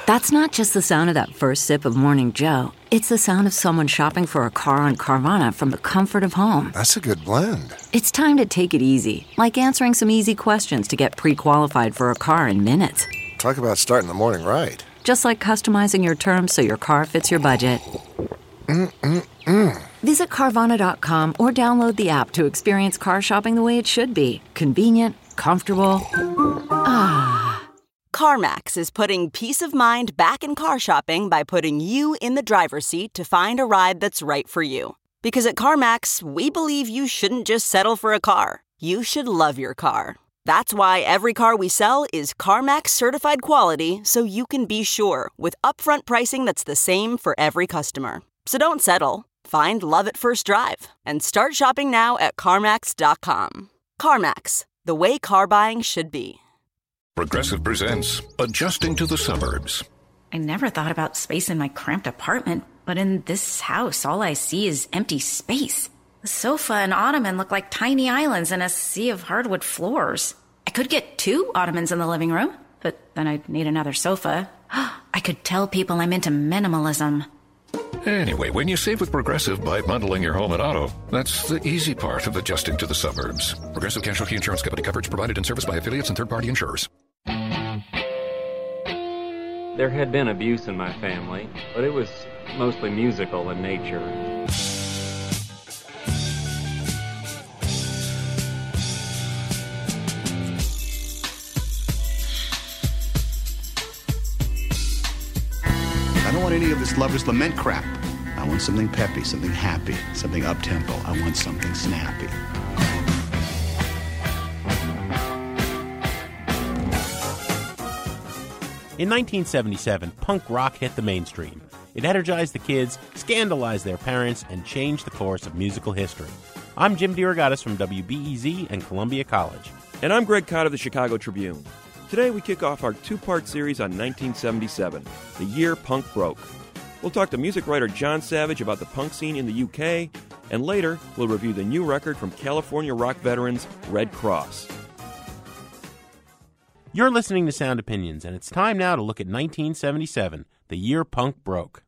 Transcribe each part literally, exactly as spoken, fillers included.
That's not just the sound of that first sip of Morning Joe. It's the sound of someone shopping for a car on Carvana from the comfort of home. That's a good blend. It's time to take it easy, like answering some easy questions to get pre-qualified for a car in minutes. Talk about starting the morning right. Just like customizing your terms so your car fits your budget. Mm-mm-mm. Visit Carvana dot com or download the app to experience car shopping the way it should be. Convenient, comfortable. Ah. CarMax is putting peace of mind back in car shopping by putting you in the driver's seat to find a ride that's right for you. Because at CarMax, we believe you shouldn't just settle for a car. You should love your car. That's why every car we sell is CarMax certified quality, so you can be sure with upfront pricing that's the same for every customer. So don't settle. Find love at first drive and start shopping now at CarMax dot com. CarMax, the way car buying should be. Progressive presents Adjusting to the Suburbs. I never thought about space in my cramped apartment, but in this house, all I see is empty space. The sofa and ottoman look like tiny islands in a sea of hardwood floors. I could get two ottomans in the living room, but then I'd need another sofa. I could tell people I'm into minimalism. Anyway, when you save with Progressive by bundling your home and auto, that's the easy part of adjusting to the suburbs. Progressive Casualty Insurance Company. Coverage provided and serviced by affiliates and third-party insurers. There had been abuse in my family, but it was mostly musical in nature. I don't want any of this lover's lament crap. I want something peppy, something happy, something up-tempo. I want something snappy. In nineteen seventy-seven, punk rock hit the mainstream. It energized the kids, scandalized their parents, and changed the course of musical history. I'm Jim DeRogatis from W B E Z and Columbia College. And I'm Greg Cott of the Chicago Tribune. Today we kick off our two-part series on nineteen seventy-seven, the year punk broke. We'll talk to music writer John Savage about the punk scene in the U K, and later we'll review the new record from California rock veterans Red Cross. You're listening to Sound Opinions, and it's time now to look at nineteen seventy-seven, the year punk broke.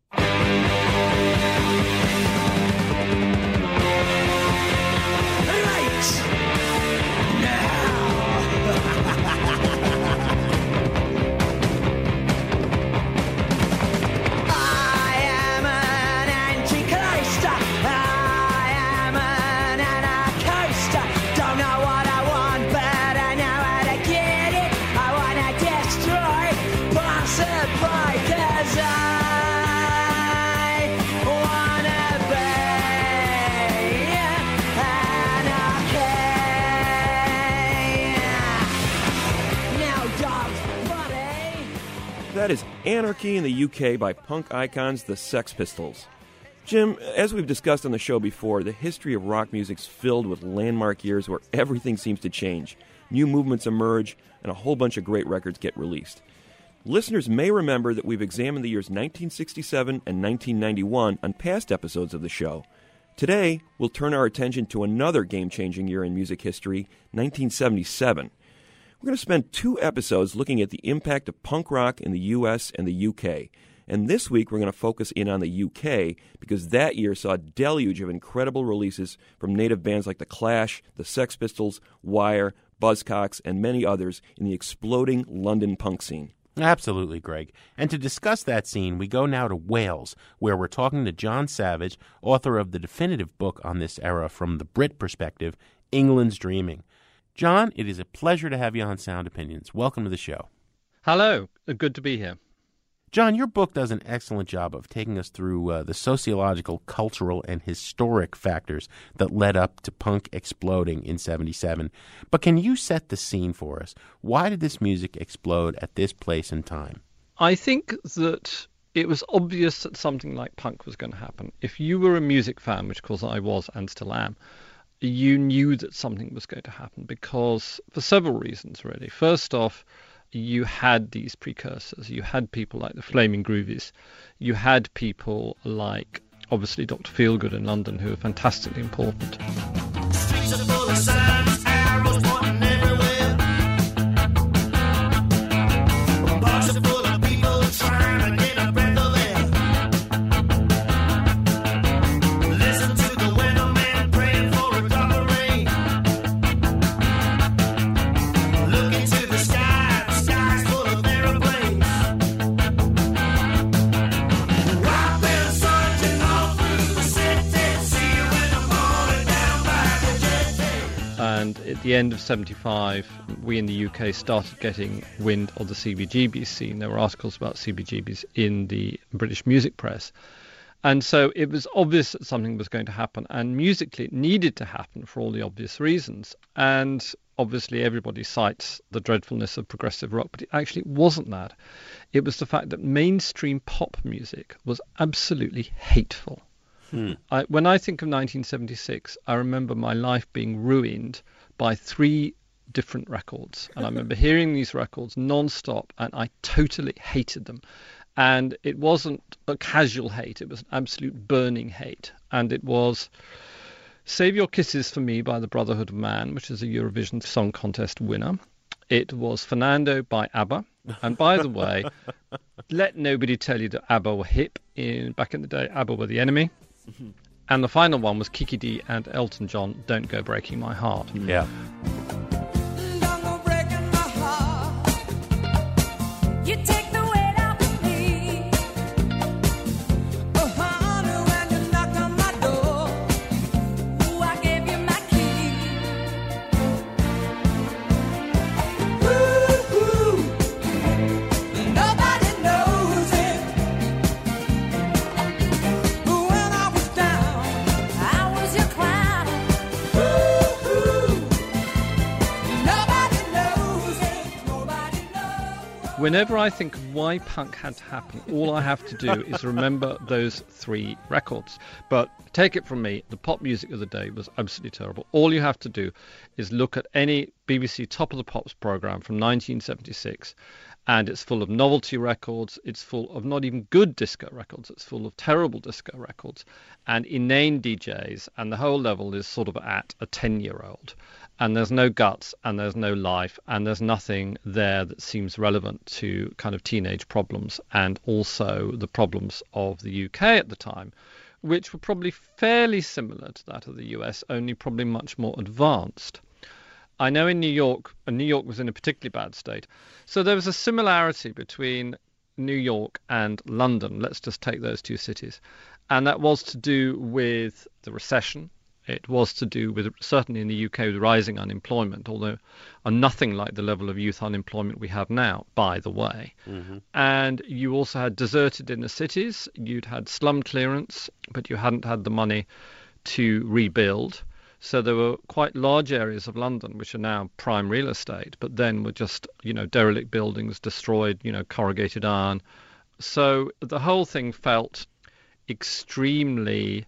That is Anarchy in the U K by punk icons the Sex Pistols. Jim, as we've discussed on the show before, the history of rock music's filled with landmark years where everything seems to change. New movements emerge, and a whole bunch of great records get released. Listeners may remember that we've examined the years nineteen sixty-seven and nineteen ninety-one on past episodes of the show. Today, we'll turn our attention to another game-changing year in music history, nineteen seventy-seven. We're going to spend two episodes looking at the impact of punk rock in the U S and the U K. And this week we're going to focus in on the U K because that year saw a deluge of incredible releases from native bands like The Clash, The Sex Pistols, Wire, Buzzcocks, and many others in the exploding London punk scene. Absolutely, Greg. And to discuss that scene, we go now to Wales, where we're talking to John Savage, author of the definitive book on this era from the Brit perspective, England's Dreaming. John, it is a pleasure to have you on Sound Opinions. Welcome to the show. Hello. Good to be here. John, your book does an excellent job of taking us through uh, the sociological, cultural, and historic factors that led up to punk exploding in seventy-seven. But can you set the scene for us? Why did this music explode at this place and time? I think that it was obvious that something like punk was going to happen. If you were a music fan, which of course I was and still am, you knew that something was going to happen because for several reasons, really. First off, you had these precursors. You had people like the Flaming Groovies. You had people like, obviously, Doctor Feelgood in London, who were fantastically important. The streets are full of signs, arrows pointing everywhere. Bars are full of people trying at the end of seventy-five, we in the U K started getting wind of the C B G B scene. There were articles about C B G Bs in the British music press. And so it was obvious that something was going to happen. And musically, it needed to happen for all the obvious reasons. And obviously, everybody cites the dreadfulness of progressive rock, but it actually wasn't that. It was the fact that mainstream pop music was absolutely hateful. Hmm. I, when I think of nineteen seventy-six, I remember my life being ruined by three different records. And I remember hearing these records non-stop, and I totally hated them. And it wasn't a casual hate, it was an absolute burning hate. And it was Save Your Kisses for Me by the Brotherhood of Man, which is a Eurovision Song Contest winner. It was Fernando by ABBA. And by the way, let nobody tell you that ABBA were hip. In, back in the day, ABBA were the enemy. Mm-hmm. And the final one was Kiki Dee and Elton John, Don't Go Breaking My Heart. Yeah. Don't go breaking my heart. You take the Whenever I think of why punk had to happen, all I have to do is remember those three records. But take it from me, the pop music of the day was absolutely terrible. All you have to do is look at any B B C Top of the Pops programme from nineteen seventy-six, and it's full of novelty records, it's full of not even good disco records, it's full of terrible disco records, and inane D Js, and the whole level is sort of at a ten-year-old. And there's no guts, and there's no life, and there's nothing there that seems relevant to kind of teenage problems, and also the problems of the U K at the time, which were probably fairly similar to that of the U S, only probably much more advanced. I know in New York, and New York was in a particularly bad state, so there was a similarity between New York and London. Let's just take those two cities. And that was to do with the recession. It was to do with, certainly in the U K, with rising unemployment, although are nothing like the level of youth unemployment we have now, by the way. Mm-hmm. And you also had deserted inner cities. You'd had slum clearance, but you hadn't had the money to rebuild. So there were quite large areas of London which are now prime real estate, but then were just, you know, derelict buildings, destroyed, you know, corrugated iron. So the whole thing felt extremely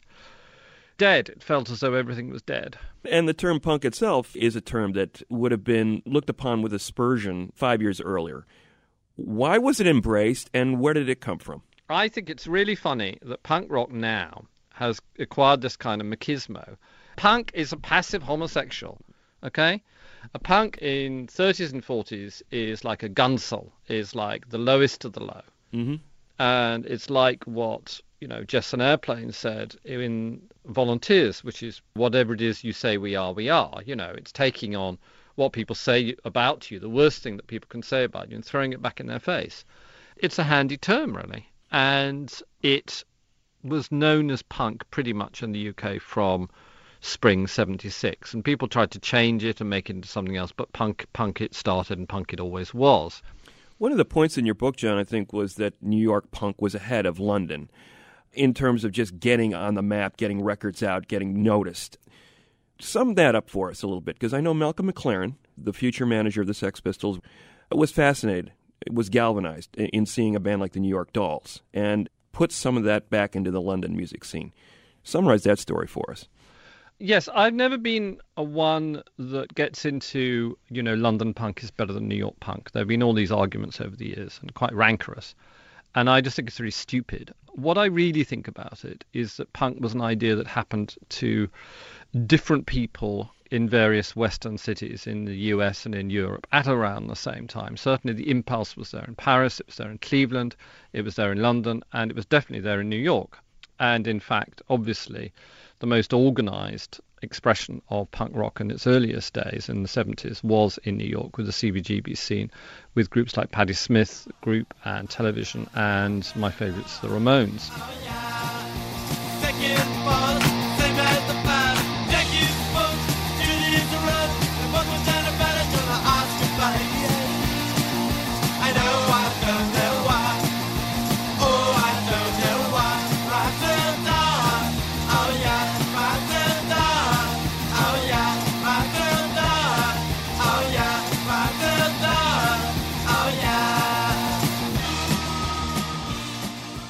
dead. It felt as though everything was dead. And the term punk itself is a term that would have been looked upon with aspersion five years earlier. Why was it embraced, and where did it come from? I think it's really funny that punk rock now has acquired this kind of machismo. Punk is a passive homosexual, okay? A punk in thirties and forties is like a gunsel, is like the lowest of the low. Mm-hmm. And it's like what, you know, Jefferson Airplane said in Volunteers, which is whatever it is you say we are, we are. You know, it's taking on what people say about you, the worst thing that people can say about you, and throwing it back in their face. It's a handy term, really. And it was known as punk pretty much in the U K from spring seventy-six. And people tried to change it and make it into something else, but punk, punk it started, and punk it always was. One of the points in your book, John, I think, was that New York punk was ahead of London in terms of just getting on the map, getting records out, getting noticed. Sum that up for us a little bit, because I know Malcolm McLaren, the future manager of the Sex Pistols, was fascinated, was galvanized in seeing a band like the New York Dolls, and put some of that back into the London music scene. Summarize that story for us. Yes, I've never been a one that gets into, you know, London punk is better than New York punk. There have been all these arguments over the years, and quite rancorous. And I just think it's really stupid. What I really think about it is that punk was an idea that happened to different people in various Western cities in the U S and in Europe at around the same time. Certainly the impulse was there in Paris, it was there in Cleveland, it was there in London, and it was definitely there in New York. And in fact, obviously, the most organized expression of punk rock in its earliest days in the seventies was in New York with the C B G B scene, with groups like Patti Smith Group and Television, and my favorites, the Ramones.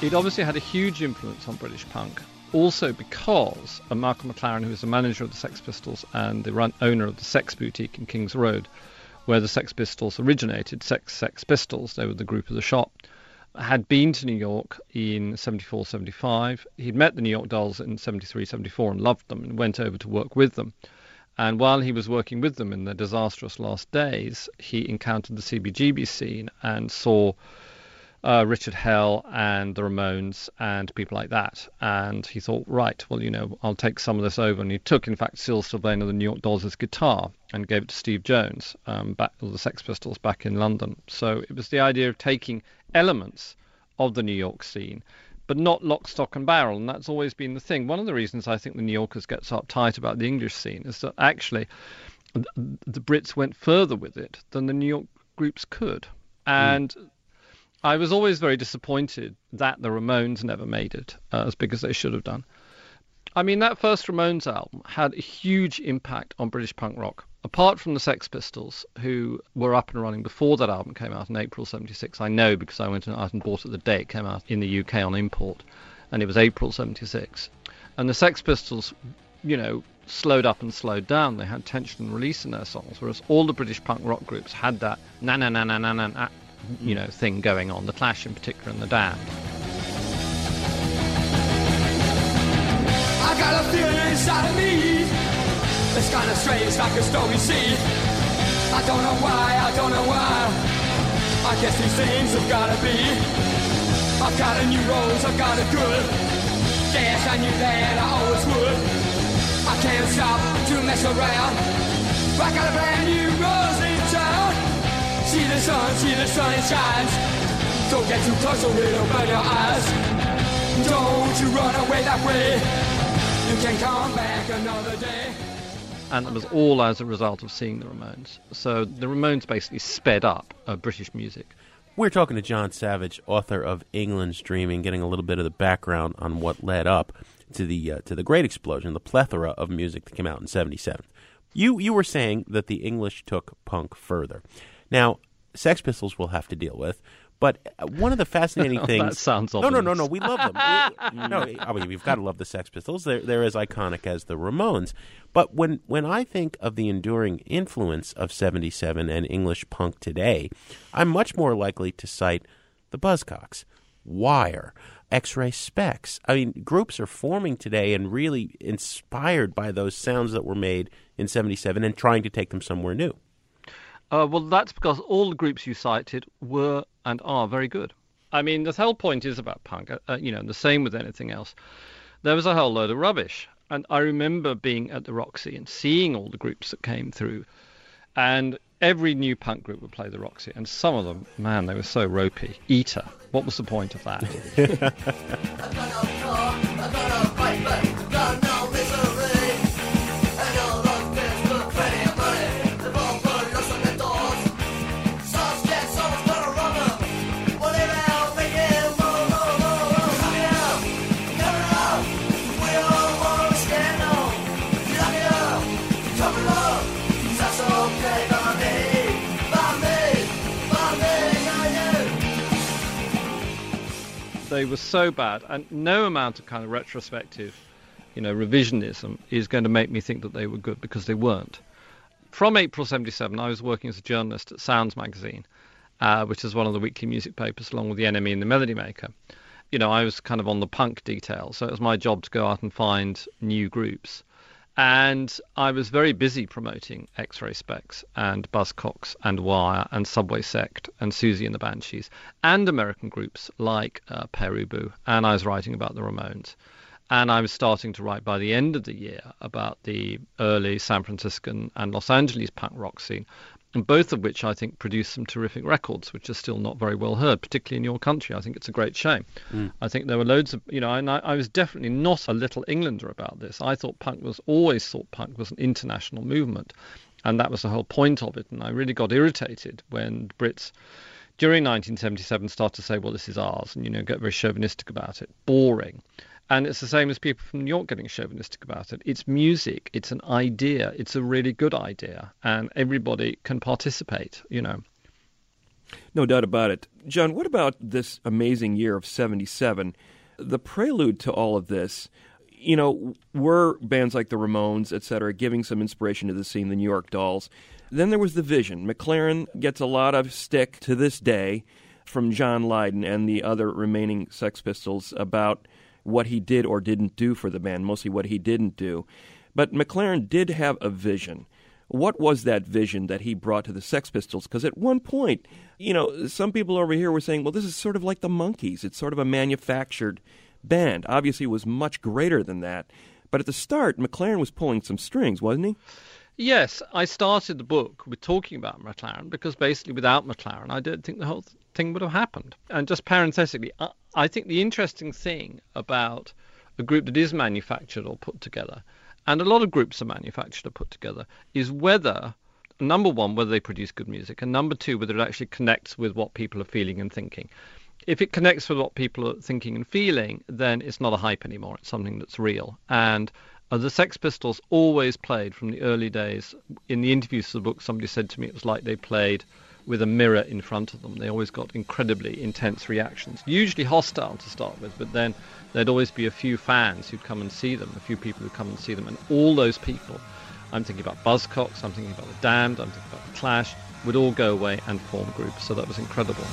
It obviously had a huge influence on British punk, also because uh, Malcolm McLaren, who was the manager of the Sex Pistols and the run- owner of the Sex Boutique in King's Road, where the Sex Pistols originated, Sex Sex Pistols, they were the group of the shop, had been to New York in seventy-four, seventy-five. He'd met the New York Dolls in seventy-three, seventy-four and loved them and went over to work with them. And while he was working with them in their disastrous last days, he encountered the C B G B scene and saw uh, Richard Hell and the Ramones and people like that. And he thought, right, well, you know, I'll take some of this over. And he took, in fact, Syl Sylvain of the New York Dolls' guitar and gave it to Steve Jones, um, back, the Sex Pistols, back in London. So it was the idea of taking elements of the New York scene, but not lock, stock and barrel, and that's always been the thing. One of the reasons I think the New Yorkers get so uptight about the English scene is that actually the, the Brits went further with it than the New York groups could. And mm. I was always very disappointed that the Ramones never made it uh, as big as they should have done. I mean, that first Ramones album had a huge impact on British punk rock. Apart from the Sex Pistols, who were up and running before that album came out in April seventy-six, I know because I went out and bought it the day it came out in the U K on import, and it was April seventy-six. And the Sex Pistols, you know, slowed up and slowed down. They had tension and release in their songs, whereas all the British punk rock groups had that na na na na na na, you know, thing going on. The Clash in particular, and the Damned. I got a feeling inside of me. It's kind of strange, like a stormy sea. I don't know why, I don't know why. I guess these things have gotta be. I've got a new rose, I've got a good. Yes, I knew that I always would. I can't stop to mess around. I got a brand new rose in town. See the sun, see the sun, it shines. Don't get too close or it'll burn your eyes. Don't you run away that way. You can come back another day. And it was all as a result of seeing the Ramones. So the Ramones basically sped up uh, British music. We're talking to John Savage, author of England's Dreaming, getting a little bit of the background on what led up to the uh, to the great explosion, the plethora of music that came out in seventy-seven. You you were saying that the English took punk further. Now, Sex Pistols we'll have to deal with. But one of the fascinating things... That sounds no, ominous. no, no, no, we love them. we, no, I mean, we've got to love the Sex Pistols. They're, they're as iconic as the Ramones. But when, when I think of the enduring influence of seventy-seven and English punk today, I'm much more likely to cite the Buzzcocks, Wire, X-Ray Spex. I mean, groups are forming today and really inspired by those sounds that were made in seventy-seven and trying to take them somewhere new. Uh, well, that's because all the groups you cited were and are very good. I mean, the whole point is about punk, uh, you know, the same with anything else. There was a whole load of rubbish. And I remember being at the Roxy and seeing all the groups that came through. And every new punk group would play the Roxy. And some of them, man, they were so ropey. Eater. What was the point of that? They were so bad, and no amount of kind of retrospective, you know, revisionism is going to make me think that they were good, because they weren't. From April seventy-seven, I was working as a journalist at Sounds magazine, uh, which is one of the weekly music papers, along with The Enemy and The Melody Maker. You know, I was kind of on the punk detail, so it was my job to go out and find new groups. And I was very busy promoting X-Ray Spex and Buzzcocks and Wire and Subway Sect and Susie and the Banshees and American groups like uh, Pere Ubu. And I was writing about the Ramones. And I was starting to write by the end of the year about the early San Franciscan and Los Angeles punk rock scene, and both of which I think produced some terrific records, which are still not very well heard, particularly in your country. I think it's a great shame. Mm. I think there were loads of, you know, and I, I was definitely not a little Englander about this. I thought punk was, always thought punk was an international movement, and that was the whole point of it. And I really got irritated when Brits, during nineteen seventy-seven, started to say, well, this is ours, and, you know, get very chauvinistic about it. Boring. And it's the same as people from New York getting chauvinistic about it. It's music. It's an idea. It's a really good idea. And everybody can participate, you know. No doubt about it. John, what about this amazing year of seventy-seven? The prelude to all of this, you know, were bands like the Ramones, et cetera, giving some inspiration to the scene, the New York Dolls. Then there was the Vision. McLaren gets a lot of stick to this day from John Lydon and the other remaining Sex Pistols about what he did or didn't do for the band, mostly what he didn't do. But McLaren did have a vision. What was that vision that he brought to the Sex Pistols? Because at one point, you know, some people over here were saying, well, this is sort of like the Monkees. It's sort of a manufactured band. Obviously, it was much greater than that. But at the start, McLaren was pulling some strings, wasn't he? Yes, I started the book with talking about McLaren because basically without McLaren, I don't think the whole thing would have happened. And just parenthetically, I, I think the interesting thing about a group that is manufactured or put together, and a lot of groups are manufactured or put together, is whether, number one, whether they produce good music, and number two, whether it actually connects with what people are feeling and thinking. If it connects with what people are thinking and feeling, then it's not a hype anymore. It's something that's real. And uh, the Sex Pistols always played from the early days. In the interviews of the book, somebody said to me it was like they played with a mirror in front of them. They always got incredibly intense reactions, usually hostile to start with, but then there'd always be a few fans who'd come and see them, a few people who'd come and see them, and all those people, I'm thinking about Buzzcocks, I'm thinking about The Damned, I'm thinking about The Clash, would all go away and form groups, so that was incredible.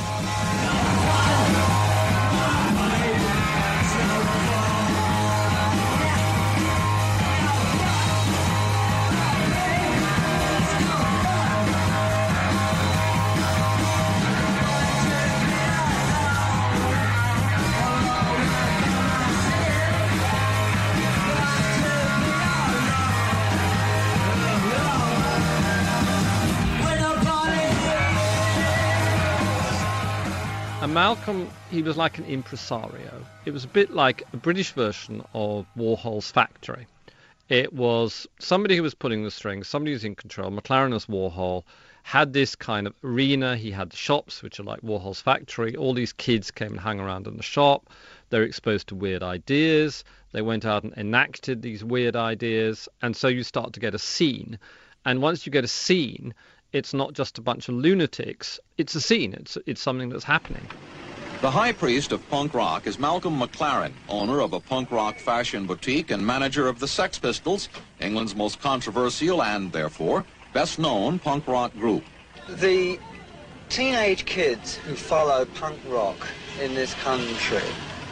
And Malcolm, he was like an impresario. It was a bit like a British version of Warhol's Factory. It was somebody who was pulling the strings, somebody who was in control. McLaren as Warhol had this kind of arena. He had the shops, which are like Warhol's Factory. All these kids came and hung around in the shop. They were exposed to weird ideas. They went out and enacted these weird ideas. And so you start to get a scene. And once you get a scene, it's not just a bunch of lunatics. It's a scene. It's it's something that's happening. The high priest of punk rock is Malcolm McLaren, owner of a punk rock fashion boutique and manager of the Sex Pistols, England's most controversial and, therefore, best-known punk rock group. The teenage kids who follow punk rock in this country,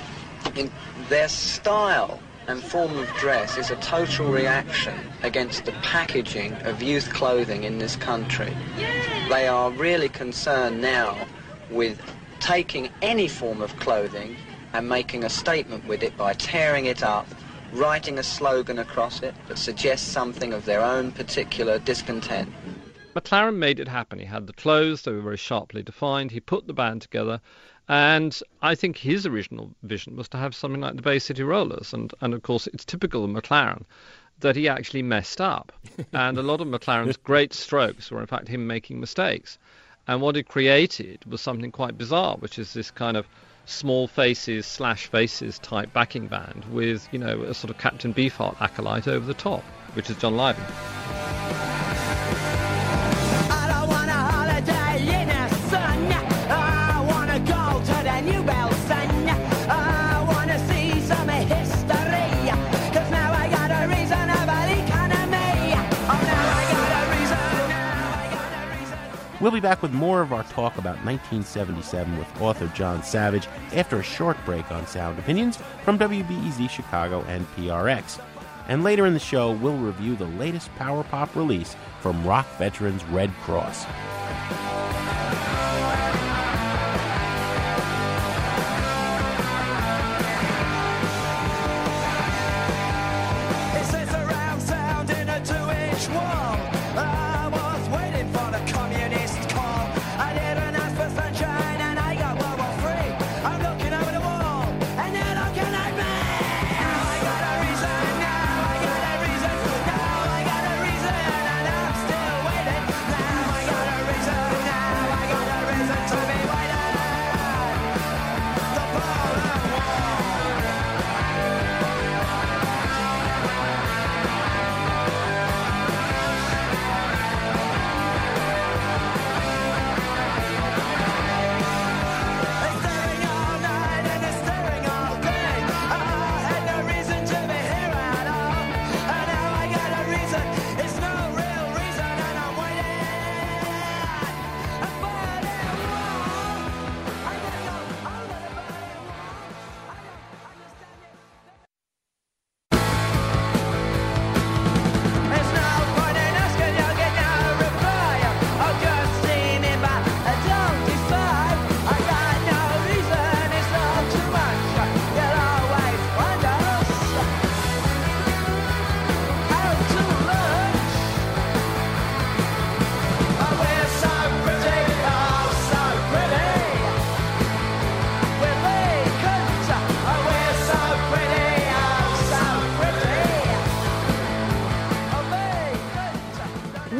in their style and form of dress is a total reaction against the packaging of youth clothing in this country. They are really concerned now with taking any form of clothing and making a statement with it by tearing it up, writing a slogan across it that suggests something of their own particular discontent. McLaren made it happen. He had the clothes, they were very sharply defined. He put the band together. And I think his original vision was to have something like the Bay City Rollers. And, and of course, it's typical of McLaren that he actually messed up. And a lot of McLaren's great strokes were, in fact, him making mistakes. And what it created was something quite bizarre, which is this kind of small faces slash faces type backing band with, you know, a sort of Captain Beefheart acolyte over the top, which is John Lydon. We'll be back with more of our talk about nineteen seventy-seven with author John Savage after a short break on Sound Opinions from W B E Z Chicago and P R X. And later in the show, we'll review the latest power pop release from rock veterans Red Cross. Now I got a reason to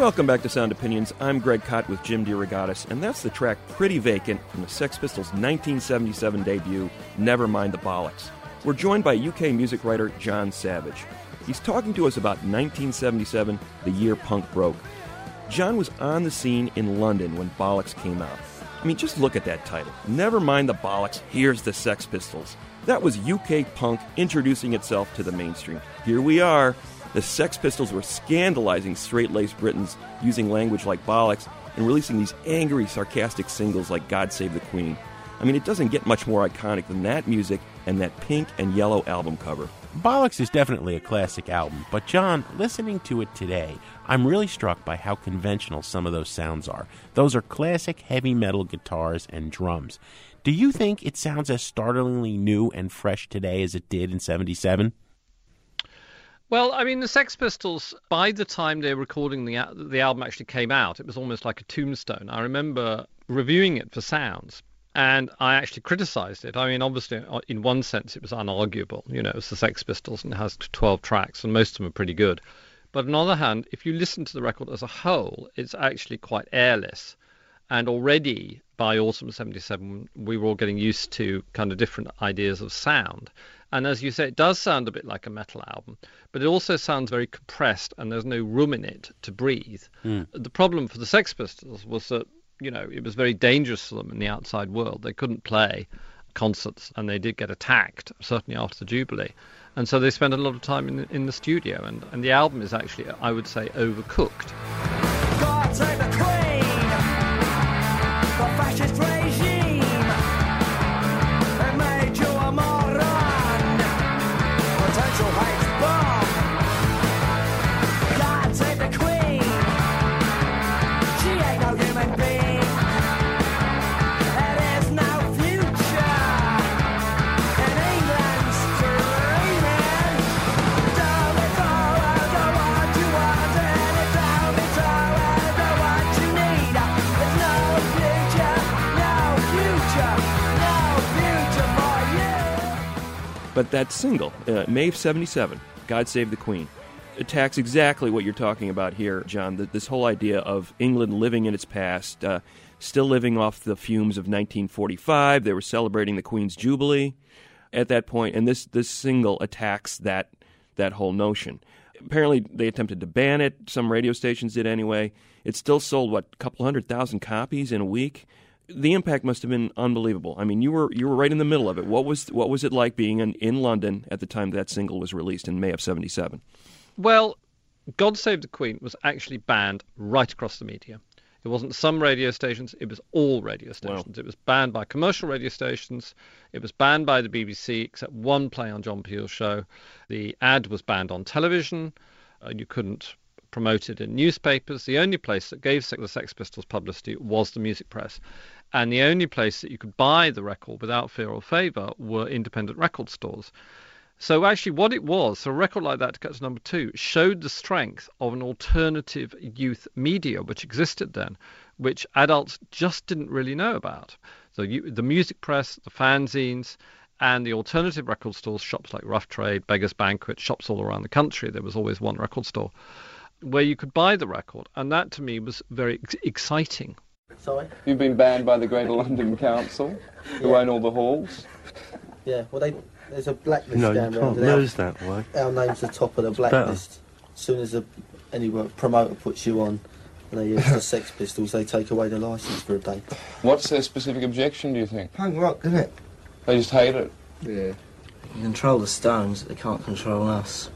Welcome back to Sound Opinions. I'm Greg Kot with Jim DeRogatis, and that's the track Pretty Vacant from the Sex Pistols' nineteen seventy-seven debut, Never Mind the Bollocks. We're joined by U K music writer John Savage. He's talking to us about nineteen seventy-seven, the year punk broke. John was on the scene in London when Bollocks came out. I mean, just look at that title. Never mind the Bollocks, here's the Sex Pistols. That was U K punk introducing itself to the mainstream. Here we are. The Sex Pistols were scandalizing straight-laced Britons using language like bollocks and releasing these angry, sarcastic singles like God Save the Queen. I mean, it doesn't get much more iconic than that music and that pink and yellow album cover. Bollocks is definitely a classic album, but John, listening to it today, I'm really struck by how conventional some of those sounds are. Those are classic heavy metal guitars and drums. Do you think it sounds as startlingly new and fresh today as it did in seventy-seven? Well, I mean, the Sex Pistols, by the time they were recording the the album actually came out, it was almost like a tombstone. I remember reviewing it for Sounds, and I actually criticised it. I mean, obviously, in one sense, it was unarguable. You know, it's the Sex Pistols, and it has twelve tracks, and most of them are pretty good. But on the other hand, if you listen to the record as a whole, it's actually quite airless. And already, by autumn seventy-seven, we were all getting used to kind of different ideas of sound. And as you say, it does sound a bit like a metal album, but it also sounds very compressed and there's no room in it to breathe. Mm. The problem for the Sex Pistols was that, you know, it was very dangerous for them in the outside world. They couldn't play concerts and they did get attacked, certainly after the Jubilee. And so they spent a lot of time in the, in the studio. And, and the album is actually, I would say, overcooked. God save the Queen, the fascist regime, it made you a moron, potential hate bomb. God save the Queen, she ain't no human being, there is no future in England's dreaming. Tell me so, I don't want you wanted, tell me so, I don't want you need. There's no future, no future, no future for you. But that single, uh, May of seventy-seven, God Save the Queen, attacks exactly what you're talking about here, John, the, this whole idea of England living in its past, uh, still living off the fumes of nineteen forty-five. They were celebrating the Queen's Jubilee at that point, and this, this single attacks that that whole notion. Apparently, they attempted to ban it. Some radio stations did anyway. It still sold, what, a couple hundred thousand copies in a week? The impact must have been unbelievable. I mean, you were you were right in the middle of it. What was what was it like being in, in London at the time that single was released in May of seventy-seven? Well, God Save the Queen was actually banned right across the media. It wasn't some radio stations, it was all radio stations. Wow. It was banned by commercial radio stations. It was banned by the B B C, except one play on John Peel's show. The ad was banned on television. Uh, you couldn't promote it in newspapers. The only place that gave the Sex Pistols publicity was the music press. And the only place that you could buy the record without fear or favour were independent record stores. So actually what it was, so a record like that to get to number two, showed the strength of an alternative youth media which existed then, which adults just didn't really know about. So you, the music press, the fanzines, and the alternative record stores, shops like Rough Trade, Beggar's Banquet, shops all around the country, there was always one record store, where you could buy the record. And that to me was very ex- exciting. Sorry? You've been banned by the Greater London Council, who Yeah. own all the halls. Yeah, well, they, there's a blacklist No, down you there. can't and our- lose that way. Our name's the top of the blacklist. As soon as a, any promoter puts you on and they use the Sex Pistols, they take away the licence for a day. What's their specific objection, do you think? Punk rock, isn't it? They just hate it. Yeah. You control the Stones, they can't control us.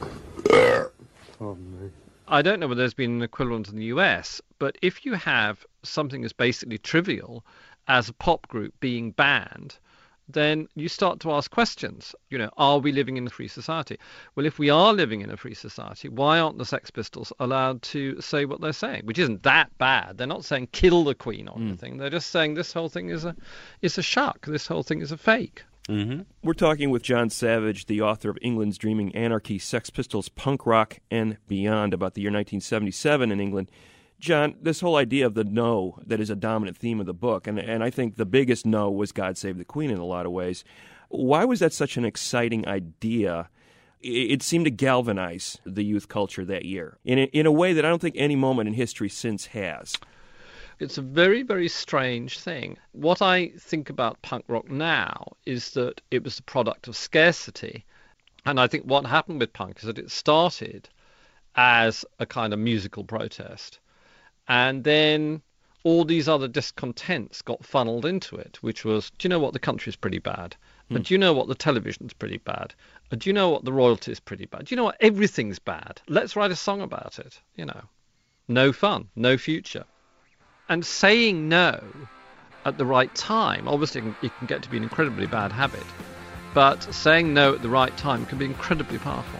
I don't know whether there's been an equivalent in the U S, but if you have something as basically trivial as a pop group being banned, then you start to ask questions. You know, are we living in a free society? Well, if we are living in a free society, why aren't the Sex Pistols allowed to say what they're saying? Which isn't that bad. They're not saying kill the Queen or anything. They're just saying this whole thing is a is a shuck. This whole thing is a fake. Mm-hmm. We're talking with John Savage, the author of England's Dreaming Anarchy, Sex Pistols, Punk Rock, and Beyond, about the year nineteen seventy-seven in England. John, this whole idea of the no that is a dominant theme of the book, and, and I think the biggest no was God Save the Queen in a lot of ways. Why was that such an exciting idea it seemed to galvanize the youth culture that year in a, in a way that I don't think any moment in history since has. It's a very, very strange thing. What I think about punk rock now is that it was the product of scarcity. And I think what happened with punk is that it started as a kind of musical protest. And then all these other discontents got funneled into it, which was, do you know what, the country's pretty bad. But mm. do you know what, the television's pretty bad. Uh, do you know what, the royalty's pretty bad. Do you know what, everything's bad. Let's write a song about it, you know. No fun, no future. And saying no at the right time, obviously it can get to be an incredibly bad habit, but saying no at the right time can be incredibly powerful.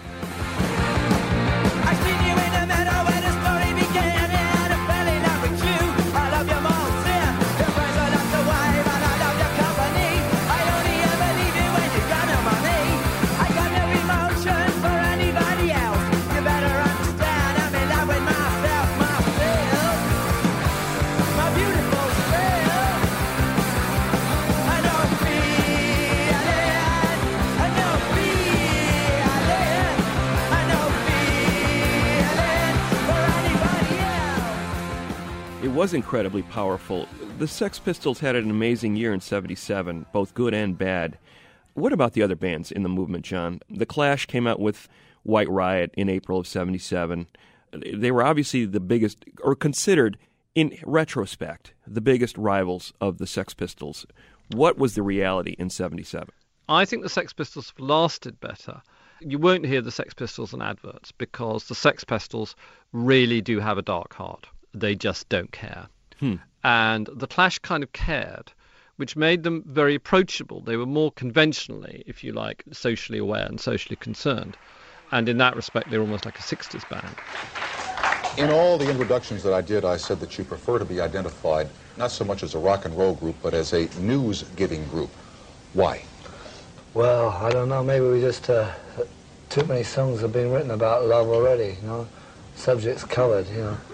Was incredibly powerful. The Sex Pistols had an amazing year in seventy-seven, both good and bad. What about the other bands in the movement, John? The Clash came out with White Riot in April of seventy-seven. They were obviously the biggest, or considered, in retrospect, the biggest rivals of the Sex Pistols. What was the reality in seventy-seven? I think the Sex Pistols have lasted better. You won't hear the Sex Pistols in adverts because the Sex Pistols really do have a dark heart. They just don't care. Hmm. And the Clash kind of cared, which made them very approachable. They were more conventionally, if you like, socially aware and socially concerned. And in that respect, they were almost like a sixties band. In all the introductions that I did, I said that you prefer to be identified not so much as a rock and roll group, but as a news-giving group. Why? Well, I don't know. Maybe we just, uh, too many songs have been written about love already, you know? Subject's covered, you know.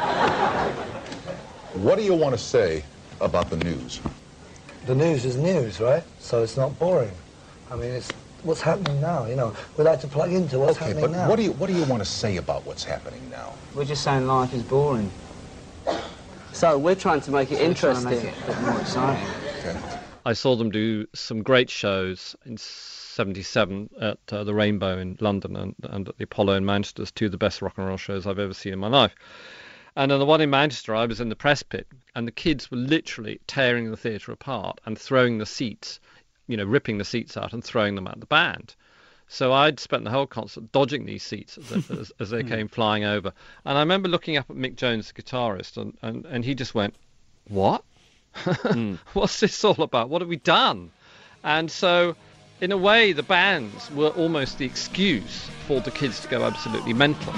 What do you want to say about the news? The news is news, right? So it's not boring. I mean, it's what's happening now, you know. We like to plug into what's okay, happening but now. What do you what do you want to say about what's happening now? We're just saying life is boring. So we're trying to make it so interesting. Make it a bit more exciting. Okay. I saw them do some great shows in seventy-seven at uh, the Rainbow in London and, and at the Apollo in Manchester, two of the best rock and roll shows I've ever seen in my life. And on the one in Manchester, I was in the press pit, and the kids were literally tearing the theatre apart and throwing the seats, you know, ripping the seats out and throwing them at the band. So I'd spent the whole concert dodging these seats as, as, as they came flying over. And I remember looking up at Mick Jones, the guitarist, and, and, and he just went, "What? mm. What's this all about? What have we done?" And so, in a way, the bands were almost the excuse for the kids to go absolutely mental.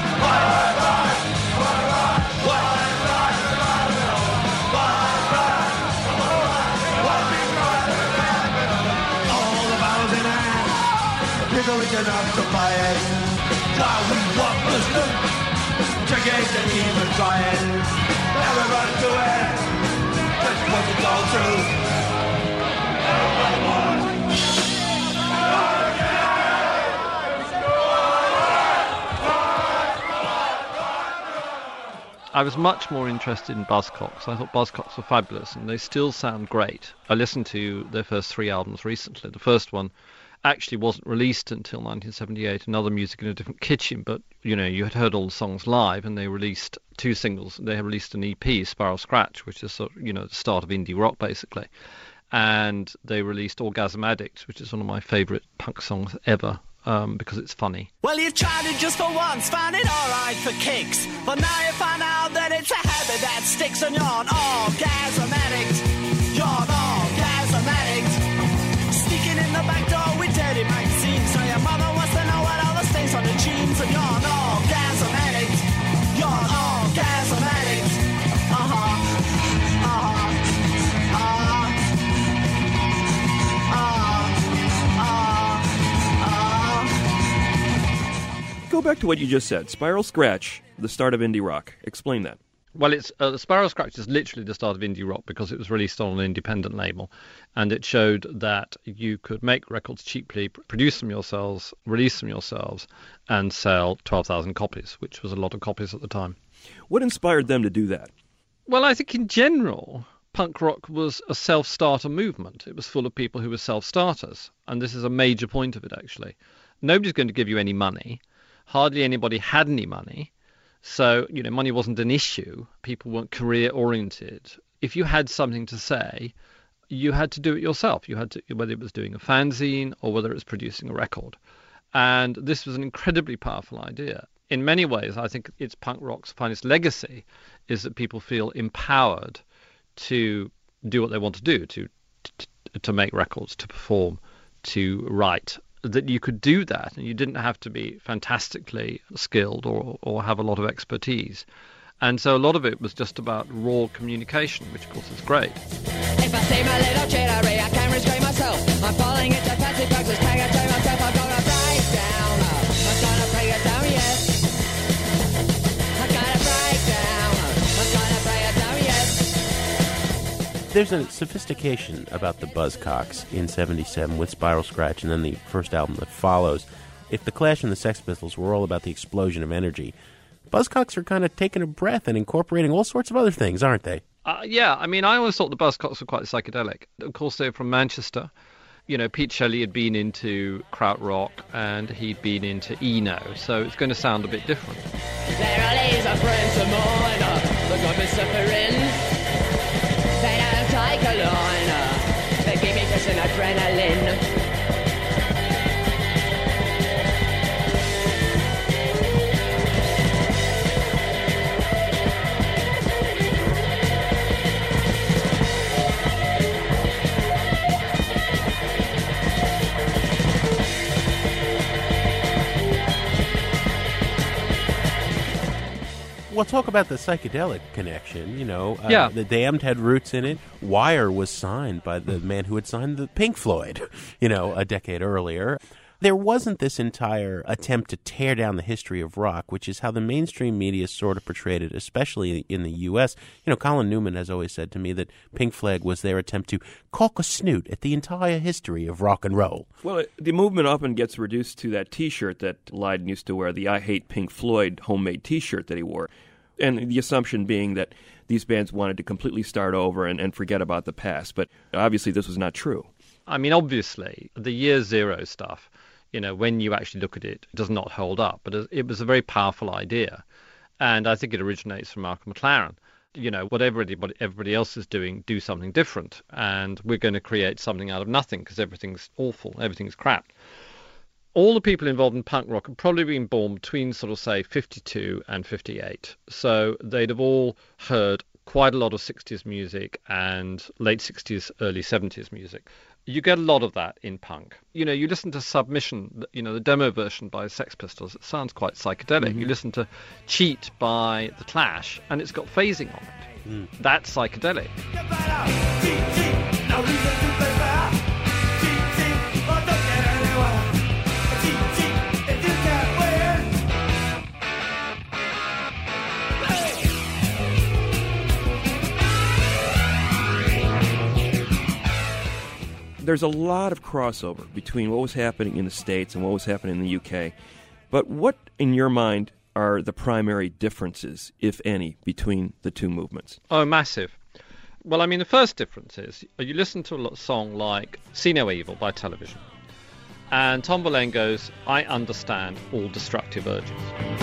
Rich enough to buy it. While we walk the street, checking and even trying. Everybody do it. Just what it's all true. I was much more interested in Buzzcocks. I thought Buzzcocks were fabulous, and they still sound great. I listened to their first three albums recently. The first one actually wasn't released until nineteen seventy-eight, Another Music in a Different Kitchen, but, you know, you had heard all the songs live, and they released two singles. They had released an E P, Spiral Scratch, which is, sort of, you know, the start of indie rock, basically. And they released Orgasm Addict, which is one of my favourite punk songs ever, um, because it's funny. Well, you tried it just for once, found it alright for kicks, but now you find out that it's a habit that sticks, and you're an orgasm addict. You're an orgasm addict. Sneaking in the back door with dirty magazines, so your mother wants to know what all the stains on the jeans, and you're an orgasm addict. You're an orgasm addict. Uh-huh. Uh-huh. Uh-huh. Go back to what you just said. Spiral Scratch, the start of indie rock. Explain that. Well, it's uh, Sparrow Scratch is literally the start of indie rock because it was released on an independent label, and it showed that you could make records cheaply, produce them yourselves, release them yourselves, and sell twelve thousand copies, which was a lot of copies at the time. What inspired them to do that? Well, I think in general, punk rock was a self-starter movement. It was full of people who were self-starters, and this is a major point of it, actually. Nobody's going to give you any money. Hardly anybody had any money. So, you know, money wasn't an issue. People weren't career-oriented. If you had something to say, you had to do it yourself. You had to, whether it was doing a fanzine or whether it was producing a record. And this was an incredibly powerful idea. In many ways, I think it's punk rock's finest legacy is that people feel empowered to do what they want to do, to to, to make records, to perform, to write. That you could do that and you didn't have to be fantastically skilled or, or have a lot of expertise. And so a lot of it was just about raw communication, which of course is great. If I see my little jittery, I can't restrain myself. I'm falling into fancy practice, can't contain myself. I'm gonna break down. I'm gonna break it down, yes. I'm gonna break down. I'm gonna break it down, yes. There's a sophistication about the Buzzcocks in seventy-seven with Spiral Scratch and then the first album that follows. If the Clash and the Sex Pistols were all about the explosion of energy, Buzzcocks are kind of taking a breath and incorporating all sorts of other things, aren't they? Uh, yeah, I mean, I always thought the Buzzcocks were quite psychedelic. Of course, they're from Manchester. You know, Pete Shelley had been into krautrock and he'd been into Eno, so it's going to sound a bit different. There is a friend to mine, but I've been suffering. They don't take a line, they give me just an adrenaline. Well, talk about the psychedelic connection, you know. Uh, yeah. The Damned had roots in it. Wire was signed by the man who had signed the Pink Floyd, you know, a decade earlier. There wasn't this entire attempt to tear down the history of rock, which is how the mainstream media sort of portrayed it, especially in the U S. You know, Colin Newman has always said to me that Pink Floyd was their attempt to caulk a snoot at the entire history of rock and roll. Well, it, the movement often gets reduced to that T-shirt that Lydon used to wear, the I Hate Pink Floyd homemade T-shirt that he wore. And the assumption being that these bands wanted to completely start over and, and forget about the past. But obviously this was not true. I mean, obviously, the year zero stuff, you know, when you actually look at it, does not hold up. But it was a very powerful idea. And I think it originates from Malcolm McLaren. You know, whatever everybody, everybody else is doing, do something different. And we're going to create something out of nothing because everything's awful, everything's crap. All the people involved in punk rock had probably been born between sort of, say, fifty-two and fifty-eight. So they'd have all heard quite a lot of sixties music and late sixties, early seventies music. You get a lot of that in punk. You know, you listen to Submission, you know, the demo version by Sex Pistols, it sounds quite psychedelic. Mm-hmm. You listen to Cheat by The Clash, and it's got phasing on it. Mm. That's psychedelic. There's a lot of crossover between what was happening in the States and what was happening in the U K. But what, in your mind, are the primary differences, if any, between the two movements? Oh, massive. Well, I mean, the first difference is you listen to a song like See No Evil by Television, and Tom Verlaine goes, I understand all destructive urges.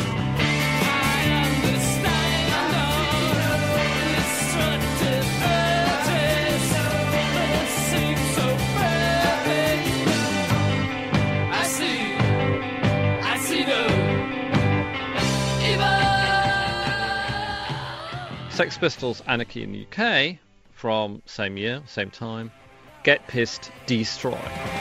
Sex Pistols, Anarchy in the U K, from same year, same time, Get Pissed, Destroy.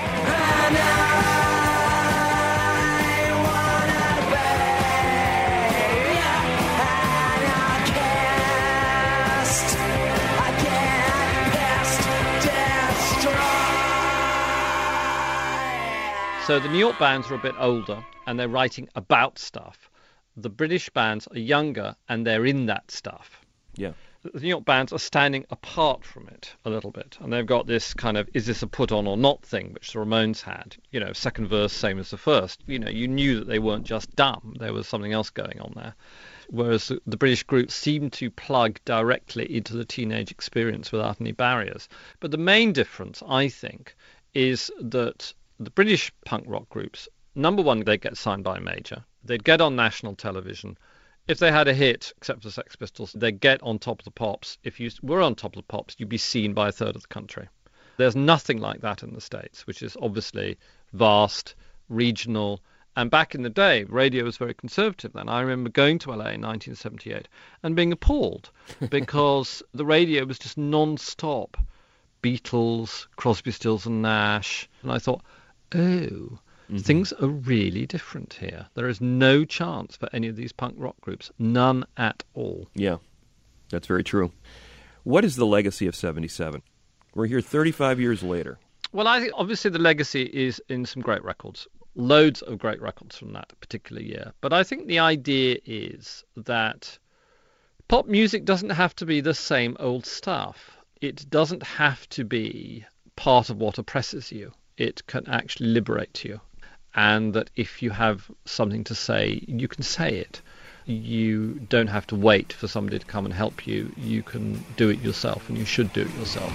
So the New York bands are a bit older and they're writing about stuff. The British bands are younger and they're in that stuff. Yeah. The New York bands are standing apart from it a little bit, and they've got this kind of, is this a put on or not thing, which the Ramones had. You know, second verse, same as the first. You know, you knew that they weren't just dumb. There was something else going on there. Whereas the, the British group seemed to plug directly into the teenage experience without any barriers. But the main difference, I think, is that the British punk rock groups, number one, they'd get signed by a major. They'd get on national television. If they had a hit, except for the Sex Pistols, they'd get on Top of the Pops. If you were on Top of the Pops, you'd be seen by a third of the country. There's nothing like that in the States, which is obviously vast, regional. And back in the day, radio was very conservative then. I remember going to L A in nineteen seventy-eight and being appalled because the radio was just non-stop. Beatles, Crosby, Stills and Nash. And I thought, oh... Mm-hmm. Things are really different here. There is no chance for any of these punk rock groups. None at all. Yeah, that's very true. What is the legacy of seventy-seven? We're here thirty-five years later. Well, I think obviously the legacy is in some great records. Loads of great records from that particular year. But I think the idea is that pop music doesn't have to be the same old stuff. It doesn't have to be part of what oppresses you. It can actually liberate you. And that if you have something to say, you can say it. You don't have to wait for somebody to come and help you. You can do it yourself, and you should do it yourself.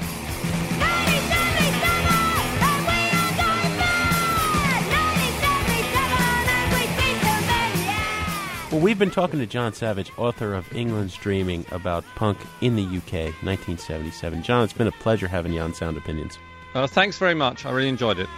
Well, we've been talking to John Savage, author of England's Dreaming, about punk in the U K, nineteen seventy-seven. John, it's been a pleasure having you on Sound Opinions. Uh, thanks very much. I really enjoyed it.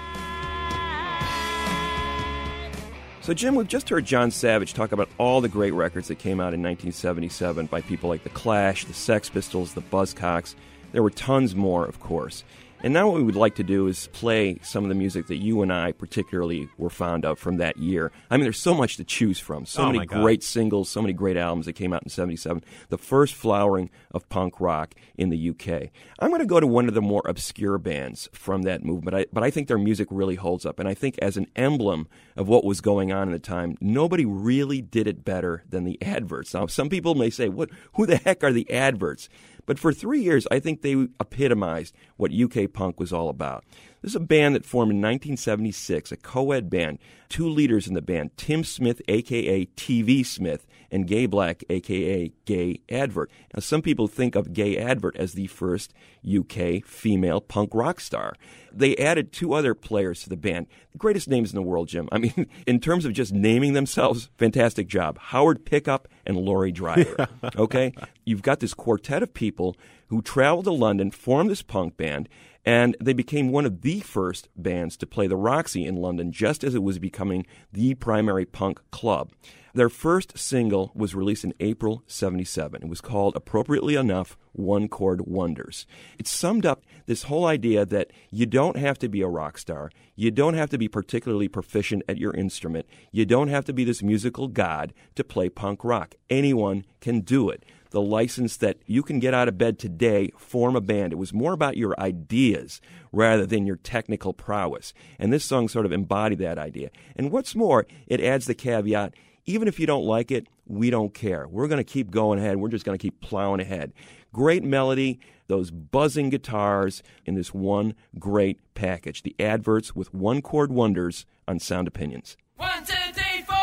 So, Jim, we've just heard John Savage talk about all the great records that came out in nineteen seventy-seven by people like The Clash, the Sex Pistols, the Buzzcocks. There were tons more, of course. And now what we would like to do is play some of the music that you and I particularly were fond of from that year. I mean, there's so much to choose from. So oh many great singles, so many great albums that came out in seventy-seven. The first flowering of punk rock in the U K. I'm going to go to one of the more obscure bands from that movement, I, but I think their music really holds up. And I think as an emblem of what was going on at the time, nobody really did it better than the Adverts. Now, some people may say, "What? Who the heck are the Adverts?" But for three years, I think they epitomized what U K punk was all about. This is a band that formed in nineteen seventy-six, a co-ed band. Two leaders in the band, Tim Smith, a k a. T V Smith, and Gay Black, a k a. Gay Advert. Now, some people think of Gay Advert as the first U K female punk rock star. They added two other players to the band. The greatest names in the world, Jim. I mean, in terms of just naming themselves, fantastic job. Howard Pickup and Laurie Driver. Okay? You've got this quartet of people who traveled to London, formed this punk band, and they became one of the first bands to play the Roxy in London just as it was becoming the primary punk club. Their first single was released in April seventy-seven. It was called, appropriately enough, One Chord Wonders. It summed up this whole idea that you don't have to be a rock star. You don't have to be particularly proficient at your instrument. You don't have to be this musical god to play punk rock. Anyone can do it. The license that you can get out of bed today, form a band. It was more about your ideas rather than your technical prowess. And this song sort of embodied that idea. And what's more, it adds the caveat, even if you don't like it, we don't care. We're going to keep going ahead. We're just going to keep plowing ahead. Great melody, those buzzing guitars in this one great package. The Adverts with One Chord Wonders on Sound Opinions. One, two, three, four.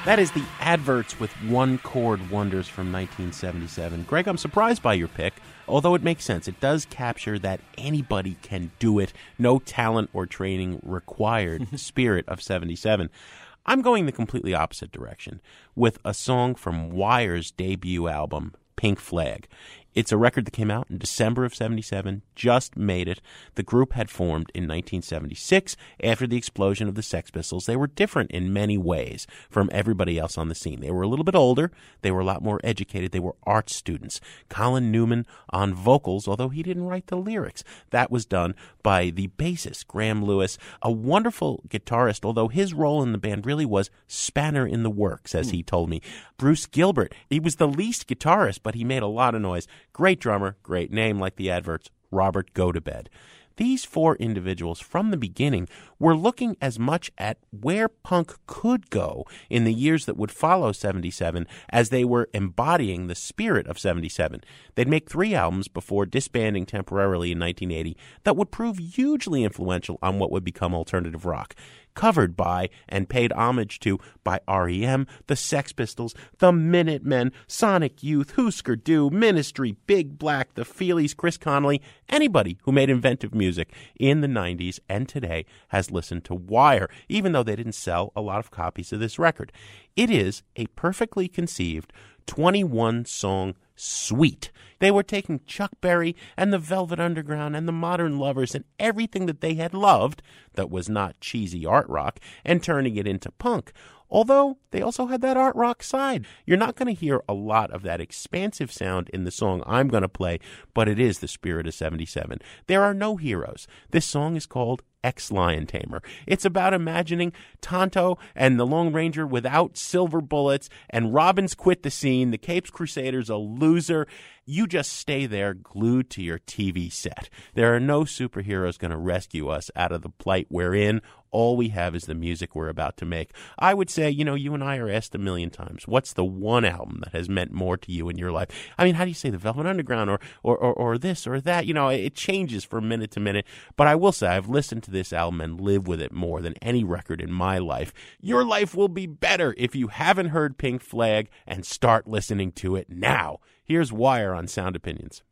That is the Adverts with One Chord Wonders from nineteen seventy-seven. Greg, I'm surprised by your pick, although it makes sense. It does capture that anybody can do it, no talent or training required spirit of seventy-seven. I'm going the completely opposite direction with a song from Wire's debut album, Pink Flag. It's a record that came out in December of seventy-seven, just made it. The group had formed in nineteen seventy-six after the explosion of the Sex Pistols. They were different in many ways from everybody else on the scene. They were a little bit older. They were a lot more educated. They were art students. Colin Newman on vocals, although he didn't write the lyrics. That was done by the bassist, Graham Lewis, a wonderful guitarist, although his role in the band really was spanner in the works, as he told me. Bruce Gilbert, he was the least guitarist, but he made a lot of noise. Great drummer, great name, like the Adverts, Robert Gotobed. These four individuals from the beginning were looking as much at where punk could go in the years that would follow seventy-seven as they were embodying the spirit of seventy-seven. They'd make three albums before disbanding temporarily in nineteen eighty that would prove hugely influential on what would become alternative rock. Covered by and paid homage to by R E M, the Sex Pistols, the Minutemen, Sonic Youth, Husker Du, Ministry, Big Black, the Feelies, Chris Connelly. Anybody who made inventive music in the nineties and today has listened to Wire, even though they didn't sell a lot of copies of this record. It is a perfectly conceived twenty-one song suite. They were taking Chuck Berry and the Velvet Underground and the Modern Lovers and everything that they had loved that was not cheesy art rock and turning it into punk. Although they also had that art rock side. You're not going to hear a lot of that expansive sound in the song I'm going to play, but it is the spirit of seventy-seven. There are no heroes. This song is called Ex-Lion Tamer. It's about imagining Tonto and the Lone Ranger without silver bullets, and Robbins quit the scene, the Capes Crusaders a loser. You just stay there glued to your T V set. There are no superheroes going to rescue us out of the plight we're in. All we have is the music we're about to make. I would say, you know, you and I are asked a million times, what's the one album that has meant more to you in your life? I mean, how do you say the Velvet Underground or or, or, or this or that? You know, it changes from minute to minute. But I will say I've listened to this album and lived with it more than any record in my life. Your life will be better if you haven't heard Pink Flag, and start listening to it now. Here's Wire on Sound Opinions.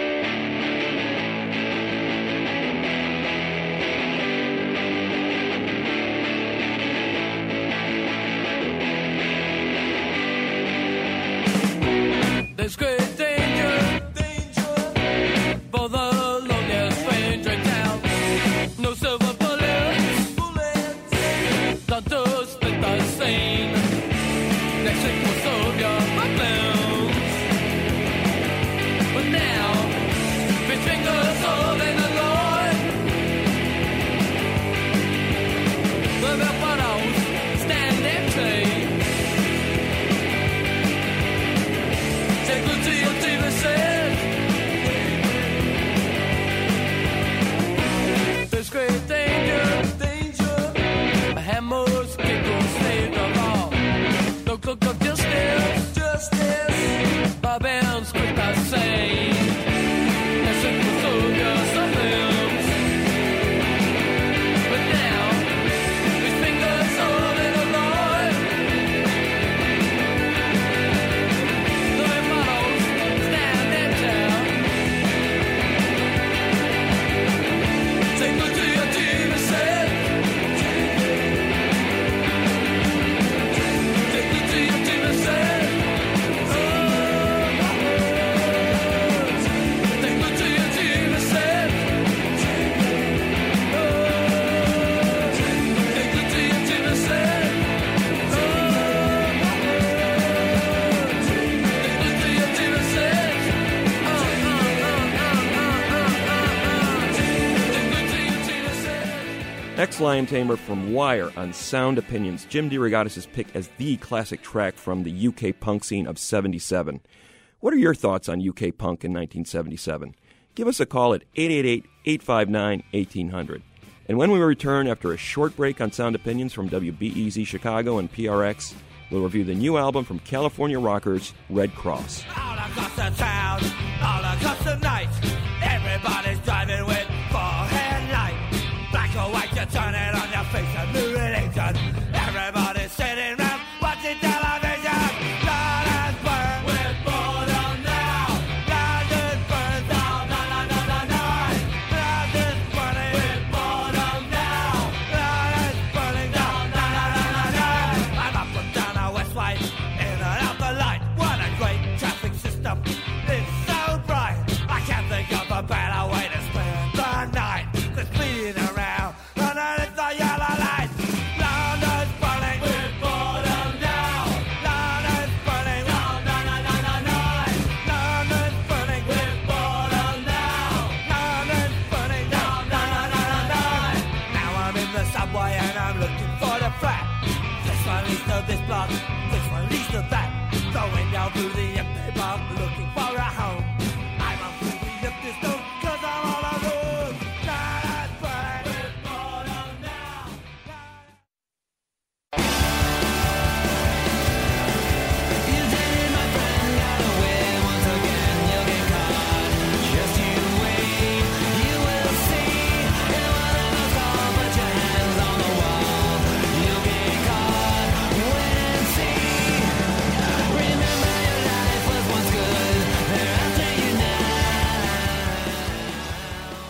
There's great danger, danger for the loneliest stranger in town. No silver bullets, bullets, not to split the scene. Next week will solve your problems. But now, fish fingers holding the Lord. The milk bottles stand empty. Take good to your T V set. There's great danger, danger. Hammers, giggles, save the law. No cloak of justice, justice. Barbarians quick to say. That's simple soldiers of limbs. But now, his fingers holding the Lord. The models stand empty. Take good to your T V set. Take good to your T V set. Take good to your T V set. Take good to your T V set. Take good to your T V set. Ex-Lion Tamer from Wire on Sound Opinions. Jim DeRogatis' pick as the classic track from the U K punk scene of seventy-seven. What are your thoughts on U K punk in nineteen seventy-seven? Give us a call at eight eight eight, eight five nine, one eight zero zero. And when we return after a short break on Sound Opinions from W B E Z Chicago and P R X, we'll review the new album from California rockers, Red Cross. All across the town, all across the night, everybody's driving with forehead light. Black or white, you turn it on your face, a new religion. Everybody's sitting around watching the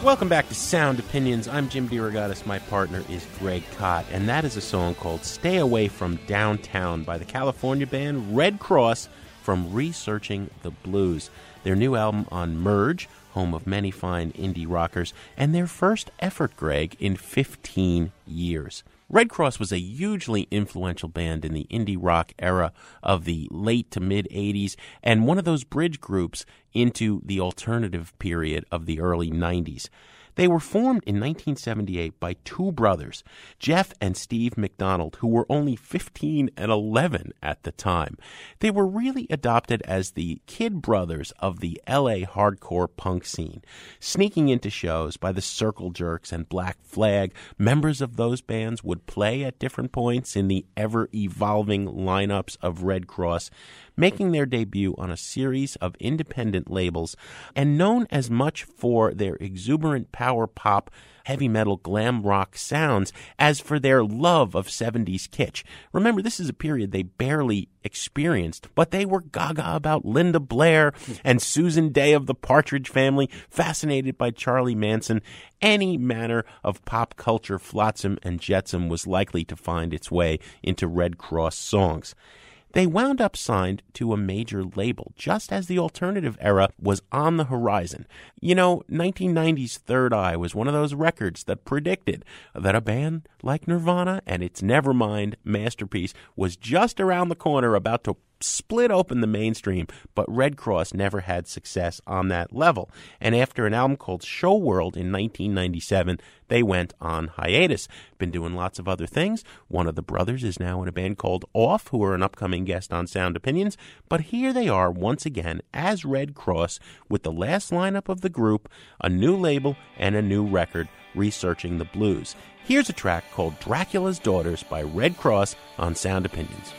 Welcome back to Sound Opinions. I'm Jim DeRogatis. My partner is Greg Kot, and that is a song called Stay Away from Downtown by the California band Red Cross from Researching the Blues. Their new album on Merge, home of many fine indie rockers, and their first effort, Greg, in fifteen years. Red Cross was a hugely influential band in the indie rock era of the late to mid-eighties and one of those bridge groups into the alternative period of the early nineties. They were formed in nineteen seventy-eight by two brothers, Jeff and Steve McDonald, who were only fifteen and eleven at the time. They were really adopted as the kid brothers of the L A hardcore punk scene. Sneaking into shows by the Circle Jerks and Black Flag, members of those bands would play at different points in the ever-evolving lineups of Red Cross, making their debut on a series of independent labels, and known as much for their exuberant power pop, heavy metal, glam rock sounds as for their love of seventies kitsch. Remember, this is a period they barely experienced, but they were gaga about Linda Blair and Susan Day of the Partridge Family, fascinated by Charlie Manson. Any manner of pop culture flotsam and jetsam was likely to find its way into Red Cross songs. They wound up signed to a major label just as the alternative era was on the horizon. You know, nineteen ninety's Third Eye was one of those records that predicted that a band like Nirvana and its Nevermind masterpiece was just around the corner, about to split open the mainstream, but Red Cross never had success on that level. And after an album called Show World in nineteen ninety-seven, they went on hiatus. Been doing lots of other things. One of the brothers is now in a band called Off, who are an upcoming guest on Sound Opinions. But here they are once again as Red Cross with the last lineup of the group, a new label, and a new record, Researching the Blues. Here's a track called Dracula's Daughters by Red Cross on Sound Opinions.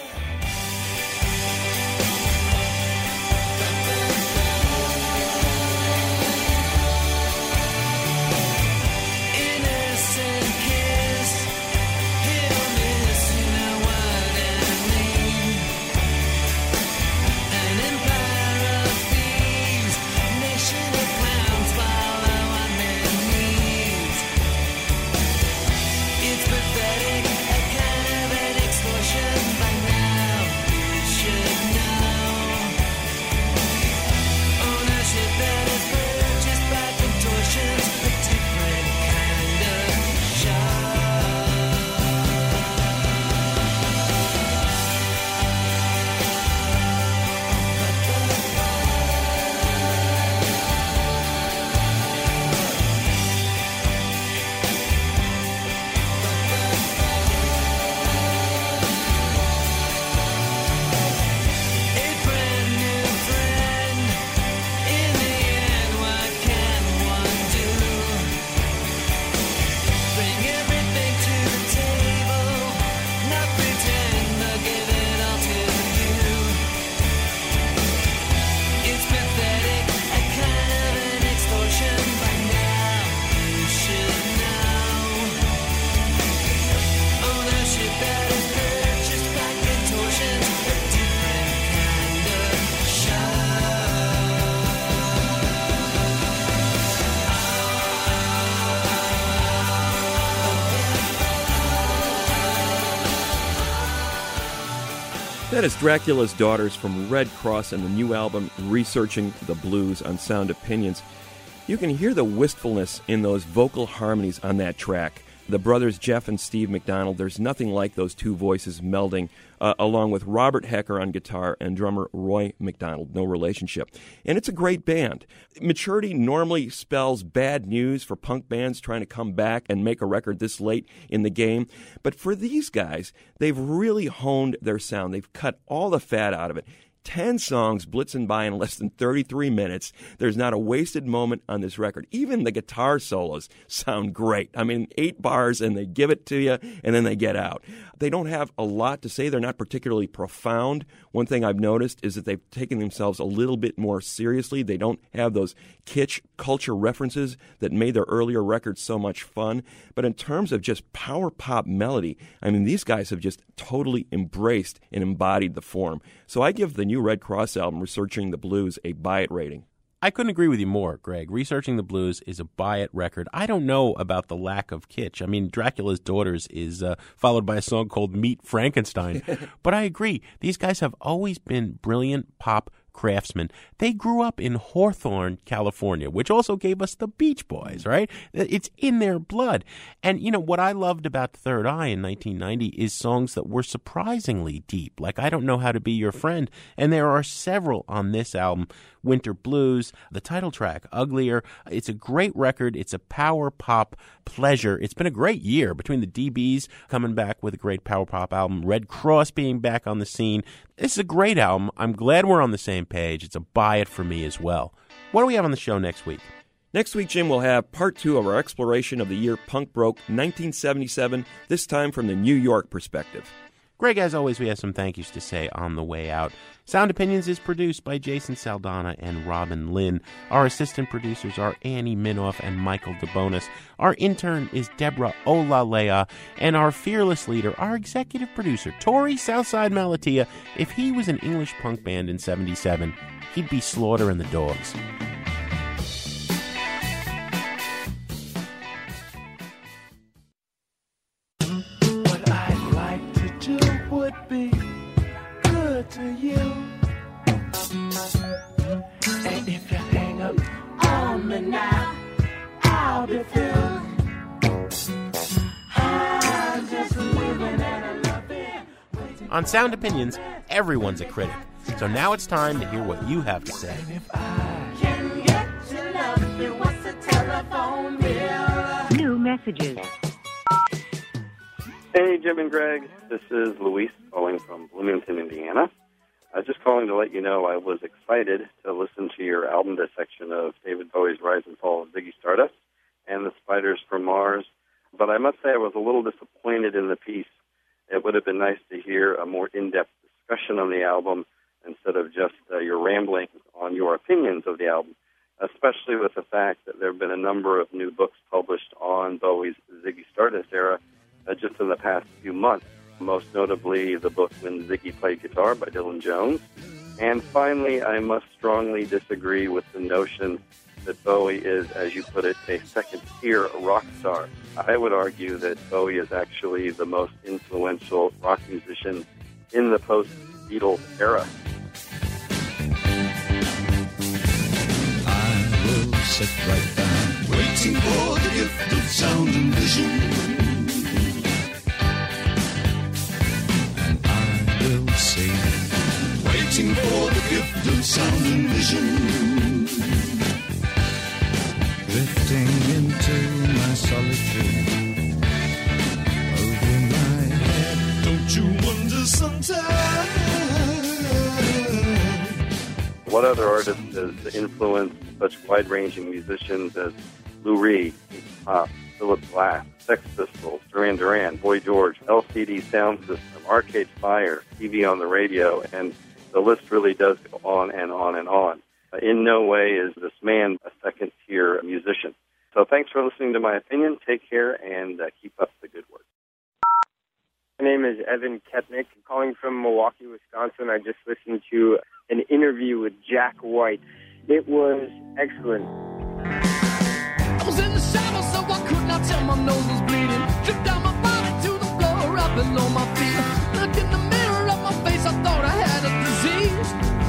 That is Dracula's Daughters from Red Cross and the new album Researching the Blues on Sound Opinions. You can hear the wistfulness in those vocal harmonies on that track. The brothers Jeff and Steve McDonald, there's nothing like those two voices melding, uh, along with Robert Hecker on guitar and drummer Roy McDonald, no relationship. And it's a great band. Maturity normally spells bad news for punk bands trying to come back and make a record this late in the game. But for these guys, they've really honed their sound. They've cut all the fat out of it. Ten songs blitzing by in less than thirty-three minutes. There's not a wasted moment on this record. Even the guitar solos sound great. I mean, eight bars and they give it to you and then they get out. They don't have a lot to say. They're not particularly profound. One thing I've noticed is that they've taken themselves a little bit more seriously. They don't have those kitsch culture references that made their earlier records so much fun. But in terms of just power pop melody, I mean, these guys have just totally embraced and embodied the form. So I give the new Red Cross album, Researching the Blues, a buy it rating. I couldn't agree with you more, Greg. Researching the Blues is a buy-it record. I don't know about the lack of kitsch. I mean, Dracula's Daughters is uh, followed by a song called Meet Frankenstein. But I agree. These guys have always been brilliant pop craftsmen. They grew up in Hawthorne, California, which also gave us the Beach Boys, right? It's in their blood. And, you know, what I loved about Third Eye in nineteen ninety is songs that were surprisingly deep, like I Don't Know How to Be Your Friend. And there are several on this album. Winter Blues, the title track, Uglier. It's a great record. It's a power pop pleasure. It's been a great year between the D Bs coming back with a great power pop album, Red Cross being back on the scene. This is a great album. I'm glad we're on the same page. It's a buy it for me as well. What do we have on the show next week? Next week, Jim, we'll have part two of our exploration of the year punk broke, nineteen seventy-seven, this time from the New York perspective. Greg, as always, we have some thank yous to say on the way out. Sound Opinions is produced by Jason Saldana and Robin Lynn. Our assistant producers are Annie Minoff and Michael DeBonis. Our intern is Deborah Olalea. And our fearless leader, our executive producer, Tori Southside Malatia. If he was an English punk band in seventy-seven, he'd be Slaughter and the Dogs. Would be good to you. And if you hang up on me now, I'll be filled. I'm just living and loving. On Sound Opinions, everyone's a critic. So now it's time to hear what you have to say. Can get to love you, what's the telephone bill? New messages. Hey, Jim and Greg. This is Luis calling from Bloomington, Indiana. I was just calling to let you know I was excited to listen to your album dissection of David Bowie's Rise and Fall of Ziggy Stardust and the Spiders from Mars, but I must say I was a little disappointed in the piece. It would have been nice to hear a more in-depth discussion on the album instead of just uh, your rambling on your opinions of the album, especially with the fact that there have been a number of new books published on Bowie's Ziggy Stardust era Uh, just in the past few months, most notably the book When Ziggy Played Guitar by Dylan Jones. And finally, I must strongly disagree with the notion that Bowie is, as you put it, a second-tier rock star. I would argue that Bowie is actually the most influential rock musician in the post-Beatles era. I will sit right down, waiting for the gift of sound and vision. Waiting for the gift of sound and vision. Drifting into my solitude. Over my head. Don't you wonder sometimes? What other artist has influenced such wide-ranging musicians as Lou Reed, Pop, Philip Glass, Sex Pistols, Duran Duran, Boy George, L C D Sound System, Arcade Fire, T V on the radio, and the list really does go on and on and on. In no way is this man a second-tier musician. So thanks for listening to my opinion. Take care and uh, keep up the good work. My name is Evan Ketnick. I'm calling from Milwaukee, Wisconsin. I just listened to an interview with Jack White. It was excellent. I was in the shower, so I could not tell my nose was bleeding. Dripped down my body to the floor, up below my feet. Looked in the mirror of my face, I thought I had a disease.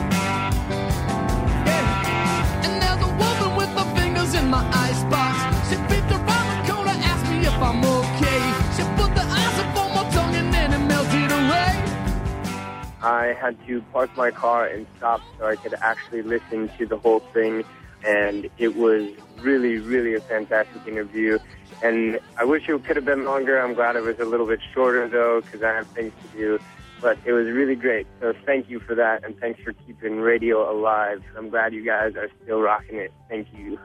Yeah. And there's a woman with her fingers in my icebox. She peeped around the corner, asked me if I'm okay. She put the ice up on my tongue and then it melted away. I had to park my car and stop so I could actually listen to the whole thing. And it was really, really a fantastic interview. And I wish it could have been longer. I'm glad it was a little bit shorter, though, because I have things to do. But it was really great. So thank you for that, and thanks for keeping radio alive. I'm glad you guys are still rocking it. Thank you.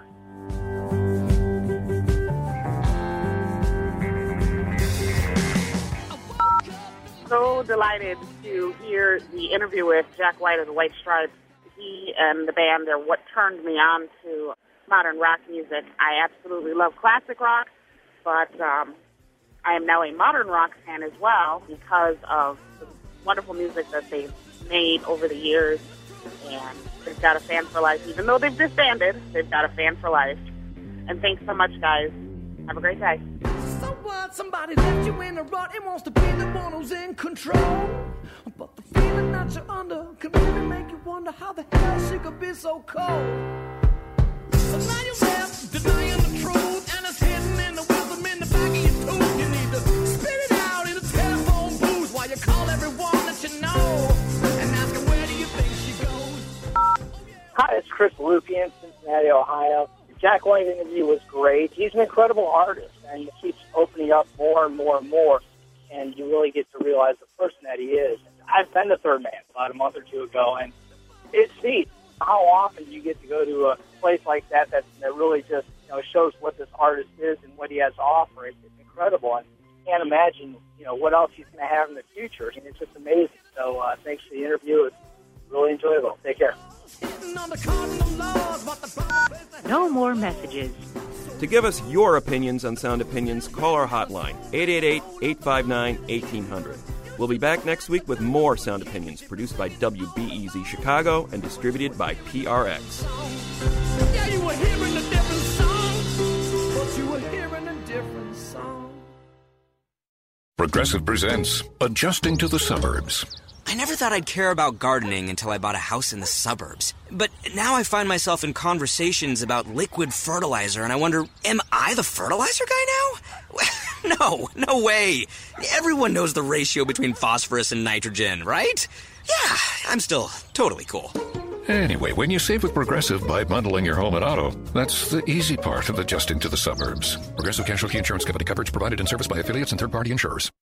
So delighted to hear the interview with Jack White of the White Stripes. He and the band are what turned me on to modern rock music. I absolutely love classic rock, but um, I am now a modern rock fan as well because of the wonderful music that they've made over the years. and they've got a fan for life. Even though they've disbanded, they've got a fan for life. And thanks so much, guys. Have a great day. So what? Somebody left you in a rut and wants to be the one who's in control. But the feeling that you're under can really make you wonder how the hell she could be so cold. So now you're left denying the truth, and it's hidden in the wisdom in the back of your tooth. You need to spit it out in a telephone booth while you call everyone that you know and ask them, where do you think she goes? Hi, it's Chris Lupi in Cincinnati, Ohio. The Jack White interview was great. He's an incredible artist, and he keeps opening up more and more and more, and you really get to realize the person that he is. I've been to Third Man about a month or two ago, and it's neat how often you get to go to a place like that that, that really just you know shows what this artist is and what he has to offer. It's, it's incredible, and I can't imagine you know what else he's going to have in the future. And it's just amazing. So uh, thanks for the interview. It's really enjoyable. Take care. No more messages. To give us your opinions on Sound Opinions, call our hotline, eight eight eight, eight five nine, one eight hundred. We'll be back next week with more Sound Opinions, produced by W B E Z Chicago and distributed by P R X. Yeah, you were hearing a different song, but you were hearing a different song. Progressive presents Adjusting to the Suburbs. I never thought I'd care about gardening until I bought a house in the suburbs. But now I find myself in conversations about liquid fertilizer, and I wonder, am I the fertilizer guy now? No, no way. Everyone knows the ratio between phosphorus and nitrogen, right? Yeah, I'm still totally cool. Anyway, when you save with Progressive by bundling your home and auto, that's the easy part of adjusting to the suburbs. Progressive Casualty Insurance Company coverage provided in service by affiliates and third-party insurers.